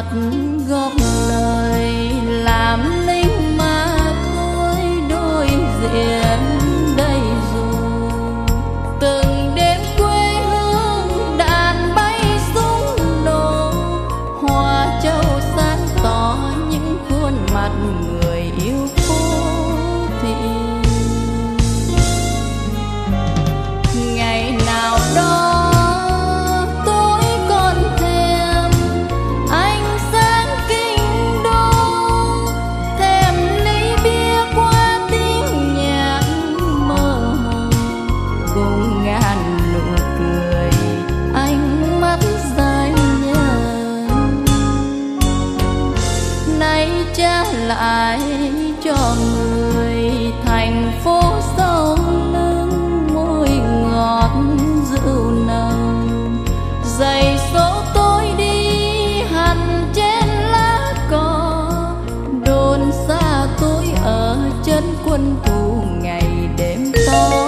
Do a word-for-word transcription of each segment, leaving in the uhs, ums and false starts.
mặt góp lời làm lính mà thôi, đôi diện đây rồi. Từng đêm quê hương đàn bay súng nổ, hoa châu sáng tỏ những khuôn mặt người yêu phố thị. Ngày nào đó trả lại cho người thành phố sâu lưng môi ngọt rượu nồng. Giày số tôi đi hằn trên lá cỏ, đồn xa tôi ở chân quân thù ngày đêm to.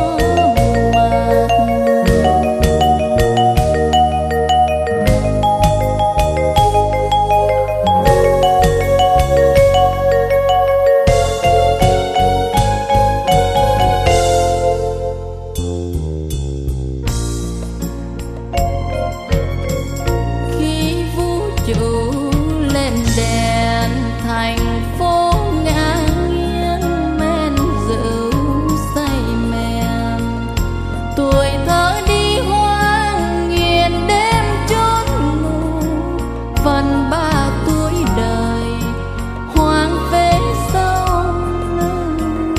Chủ lên đèn thành phố ngả nghiêng men rượu say mềm. Tuổi thơ đi hoang nghiền đêm chốn ngủ, phần ba tuổi đời hoang phế sông lưng.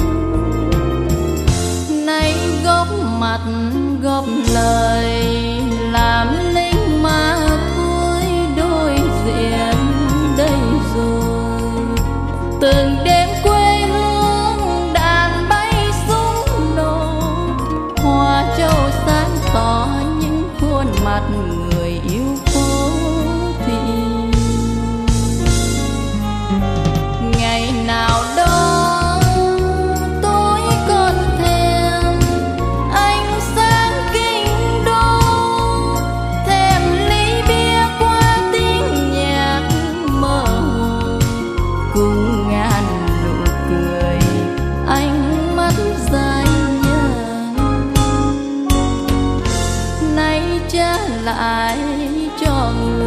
Nay góp mặt góp lời làm lính mà đây rồi. Từng đêm quê hương đàn bay súng nổ, hoa châu sáng tỏ những khuôn mặt người yêu phố thị. Ngày nào đó tôi còn thèm ánh sáng kinh đô, thèm ly bia qua tiếng nhạc mơ hồ, cùng ngàn nụ cười ánh mắt dài nhớ. Nay trả lại cho người